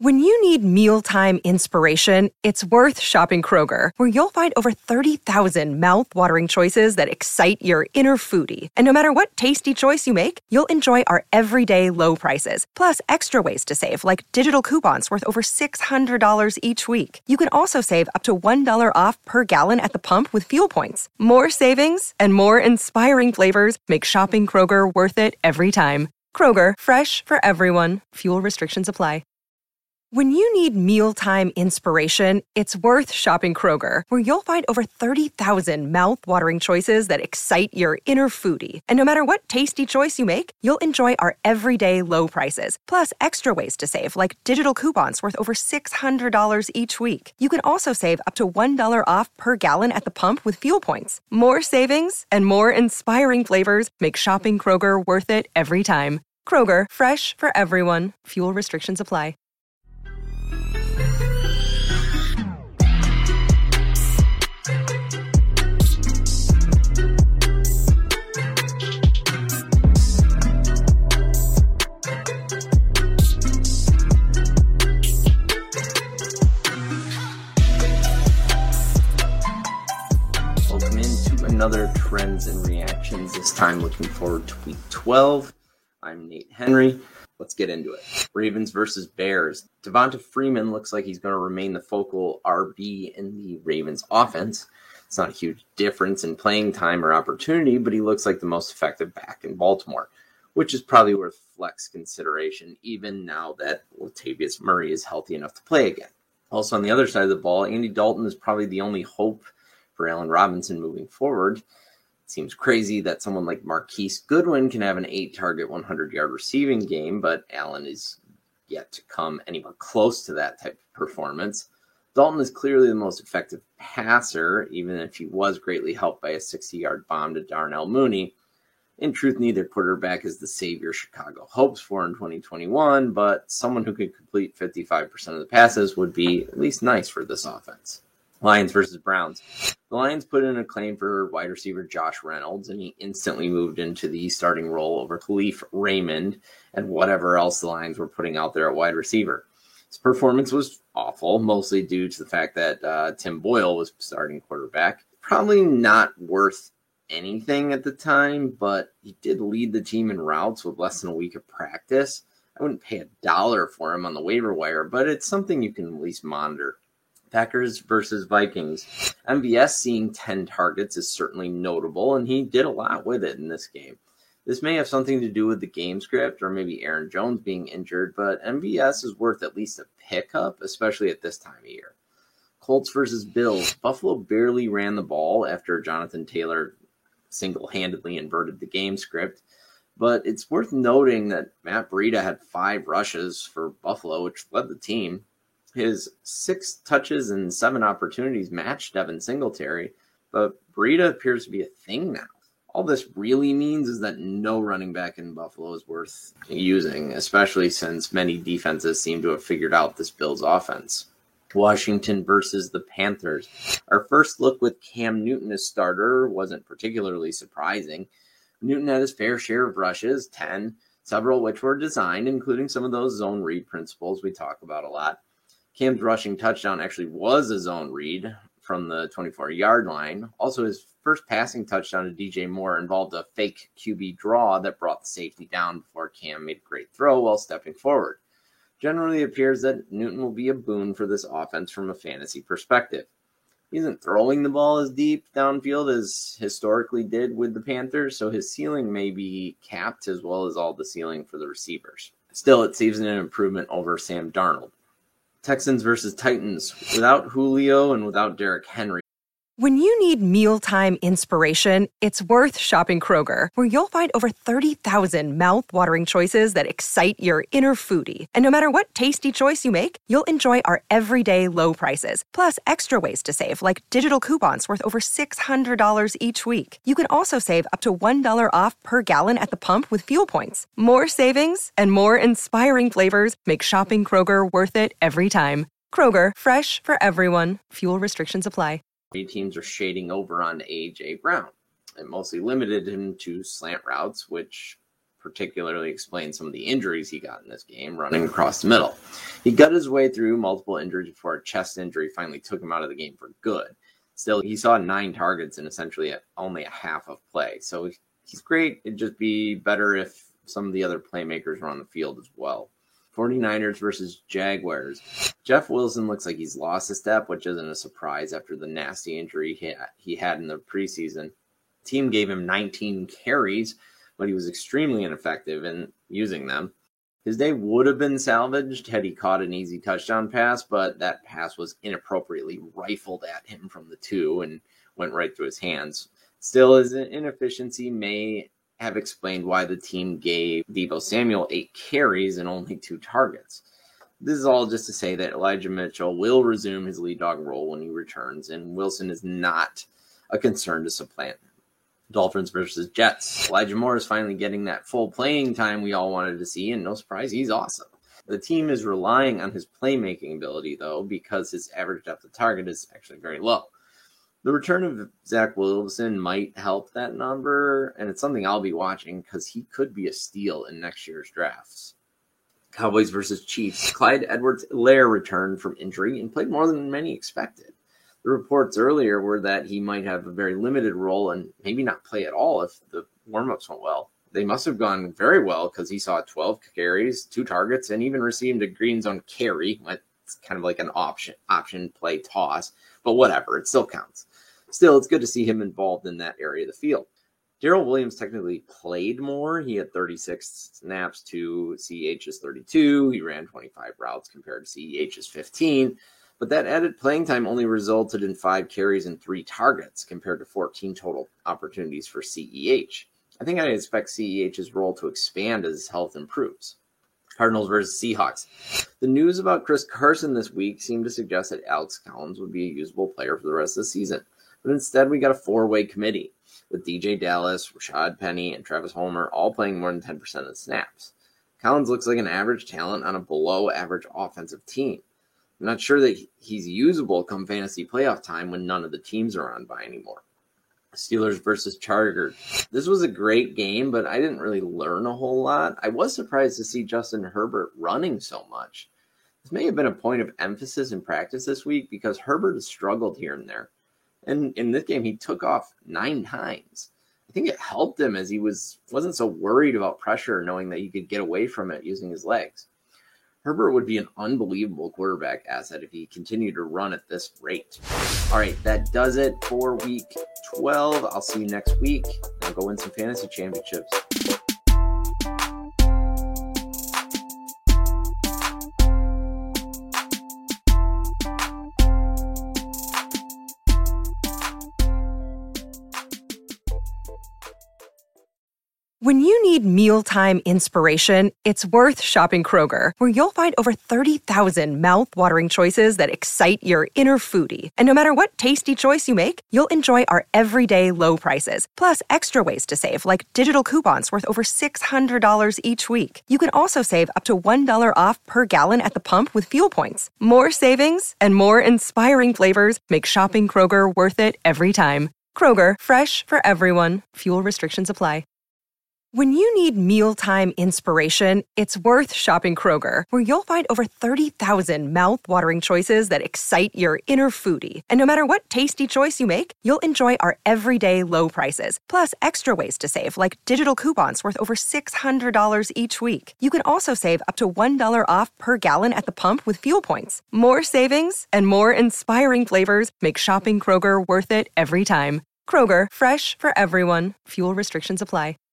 When you need mealtime inspiration, it's worth shopping Kroger, where you'll find over 30,000 mouth-watering choices that excite your inner foodie. And no matter what tasty choice you make, you'll enjoy our everyday low prices, plus extra ways to save, like digital coupons worth over $600 each week. You can also save up to $1 off per gallon at the pump with fuel points. More savings and more inspiring flavors make shopping Kroger worth it every time. Kroger, fresh for everyone. Fuel restrictions apply. When you need mealtime inspiration, it's worth shopping Kroger, where you'll find over 30,000 mouth-watering choices that excite your inner foodie. And no matter what tasty choice you make, you'll enjoy our everyday low prices, plus extra ways to save, like digital coupons worth over $600 each week. You can also save up to $1 off per gallon at the pump with fuel points. More savings and more inspiring flavors make shopping Kroger worth it every time. Kroger, fresh for everyone. Fuel restrictions apply. Another trends and reactions, this time looking forward to week 12. I'm Nate Henry. Let's get into it. Ravens versus Bears. Devonta Freeman looks like he's going to remain the focal RB in the Ravens offense. It's not a huge difference in playing time or opportunity, but he looks like the most effective back in Baltimore, which is probably worth flex consideration, even now that Latavius Murray is healthy enough to play again. Also, on the other side of the ball, Andy Dalton is probably the only hope for Allen Robinson moving forward. It seems crazy that someone like Marquise Goodwin can have an 8-target, 100-yard receiving game, but Allen is yet to come anywhere close to that type of performance. Dalton is clearly the most effective passer, even if he was greatly helped by a 60-yard bomb to Darnell Mooney. In truth, neither quarterback is the savior Chicago hopes for in 2021, but someone who could complete 55% of the passes would be at least nice for this offense. Lions versus Browns. The Lions put in a claim for wide receiver Josh Reynolds, and he instantly moved into the starting role over Khalif Raymond and whatever else the Lions were putting out there at wide receiver. His performance was awful, mostly due to the fact that Tim Boyle was starting quarterback. Probably not worth anything at the time, but he did lead the team in routes with less than a week of practice. I wouldn't pay $1 for him on the waiver wire, but it's something you can at least monitor. Packers versus Vikings. MVS seeing 10 targets is certainly notable, and he did a lot with it in this game. This may have something to do with the game script or maybe Aaron Jones being injured, but MVS is worth at least a pickup, especially at this time of year. Colts versus Bills. Buffalo barely ran the ball after Jonathan Taylor single-handedly inverted the game script, but it's worth noting that Matt Breida had 5 rushes for Buffalo, which led the team. His 6 touches and 7 opportunities matched Devin Singletary, but Breida appears to be a thing now. All this really means is that no running back in Buffalo is worth using, especially since many defenses seem to have figured out this Bills offense. Washington versus the Panthers. Our first look with Cam Newton as starter wasn't particularly surprising. Newton had his fair share of rushes, 10, several which were designed, including some of those zone read principles we talk about a lot. Cam's rushing touchdown actually was a zone read from the 24-yard line. Also, his first passing touchdown to DJ Moore involved a fake QB draw that brought the safety down before Cam made a great throw while stepping forward. Generally, it appears that Newton will be a boon for this offense from a fantasy perspective. He isn't throwing the ball as deep downfield as historically did with the Panthers, so his ceiling may be capped as well as all the ceiling for the receivers. Still, it seems an improvement over Sam Darnold. Texans versus Titans. Without Julio and without Derrick Henry. When you need mealtime inspiration, it's worth shopping Kroger, where you'll find over 30,000 mouth-watering choices that excite your inner foodie. And no matter what tasty choice you make, you'll enjoy our everyday low prices, plus extra ways to save, like digital coupons worth over $600 each week. You can also save up to $1 off per gallon at the pump with fuel points. More savings and more inspiring flavors make shopping Kroger worth it every time. Kroger, fresh for everyone. Fuel restrictions apply. Teams are shading over on A.J. Brown. It mostly limited him to slant routes, which particularly explain some of the injuries he got in this game running across the middle. He got his way through multiple injuries before a chest injury finally took him out of the game for good. Still, he saw 9 targets in essentially only a half of play. So he's great. It'd just be better if some of the other playmakers were on the field as well. 49ers versus Jaguars. Jeff Wilson looks like he's lost a step, which isn't a surprise after the nasty injury he had in the preseason. The team gave him 19 carries, but he was extremely ineffective in using them. His day would have been salvaged had he caught an easy touchdown pass, but that pass was inappropriately rifled at him from the 2 and went right through his hands. Still, his inefficiency may have explained why the team gave Deebo Samuel 8 carries and only 2 targets. This is all just to say that Elijah Mitchell will resume his lead dog role when he returns, and Wilson is not a concern to supplant him. Dolphins versus Jets. Elijah Moore is finally getting that full playing time we all wanted to see, and no surprise, he's awesome. The team is relying on his playmaking ability, though, because his average depth of target is actually very low. The return of Zach Wilson might help that number, and it's something I'll be watching because he could be a steal in next year's drafts. Cowboys versus Chiefs. Clyde Edwards-Helaire returned from injury and played more than many expected. The reports earlier were that he might have a very limited role and maybe not play at all if the warm-ups went well. They must have gone very well because he saw 12 carries, 2 targets, and even received a green zone carry. It's kind of like an option play toss, but whatever, it still counts. Still, it's good to see him involved in that area of the field. Darrell Williams technically played more. He had 36 snaps to CEH's 32. He ran 25 routes compared to CEH's 15. But that added playing time only resulted in 5 carries and 3 targets compared to 14 total opportunities for CEH. I think I expect CEH's role to expand as his health improves. Cardinals versus Seahawks. The news about Chris Carson this week seemed to suggest that Alex Collins would be a usable player for the rest of the season. But instead, we got a 4-way committee with DJ Dallas, Rashad Penny, and Travis Homer all playing more than 10% of the snaps. Collins looks like an average talent on a below-average offensive team. I'm not sure that he's usable come fantasy playoff time when none of the teams are on by anymore. Steelers versus Chargers. This was a great game, but I didn't really learn a whole lot. I was surprised to see Justin Herbert running so much. This may have been a point of emphasis in practice this week because Herbert has struggled here and there. And in this game, he took off 9 times. I think it helped him as he wasn't so worried about pressure, knowing that he could get away from it using his legs. Herbert would be an unbelievable quarterback asset if he continued to run at this rate. All right, that does it for Week 12. I'll see you next week. Now go win some fantasy championships. When you need mealtime inspiration, it's worth shopping Kroger, where you'll find over 30,000 mouth-watering choices that excite your inner foodie. And no matter what tasty choice you make, you'll enjoy our everyday low prices, plus extra ways to save, like digital coupons worth over $600 each week. You can also save up to $1 off per gallon at the pump with fuel points. More savings and more inspiring flavors make shopping Kroger worth it every time. Kroger, fresh for everyone. Fuel restrictions apply. When you need mealtime inspiration, it's worth shopping Kroger, where you'll find over 30,000 mouth-watering choices that excite your inner foodie. And no matter what tasty choice you make, you'll enjoy our everyday low prices, plus extra ways to save, like digital coupons worth over $600 each week. You can also save up to $1 off per gallon at the pump with fuel points. More savings and more inspiring flavors make shopping Kroger worth it every time. Kroger, fresh for everyone. Fuel restrictions apply.